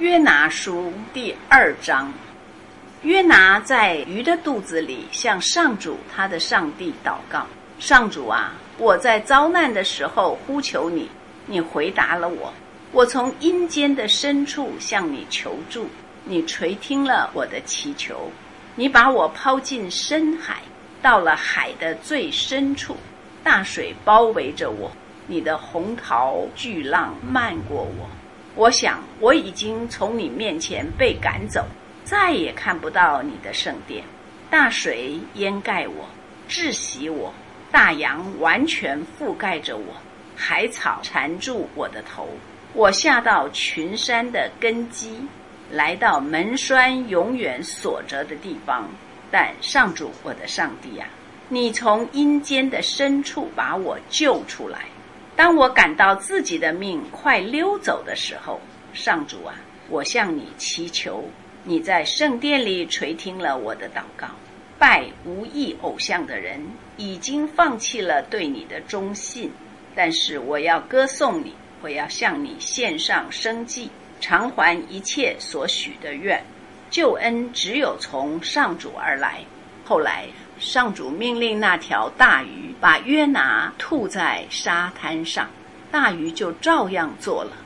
约拿书第2章。约拿在鱼的肚子里向上主他的上帝祷告，上主啊，我在遭难的时候呼求你，你回答了我，我从阴间的深处向你求助，你垂听了我的祈求，你把我抛进深海，到了海的最深处，大水包围着我，你的洪涛巨浪漫过我，我想我已经从你面前被赶走，再也看不到你的圣殿。大水淹盖我，窒息我，大洋完全覆盖着我，海草缠住我的头，我下到群山的根基，来到门栓永远锁着的地方。但上主我的上帝啊，你从阴间的深处把我救出来。当我感到自己的命快溜走的时候，上主啊，我向你祈求，你在圣殿里垂听了我的祷告。拜无义偶像的人已经放弃了对你的忠信，但是我要歌颂你，我要向你献上生祭，偿还一切所许的愿。救恩只有从上主而来。后来上主命令那条大鱼把约拿吐在沙滩上，大鱼就照样做了，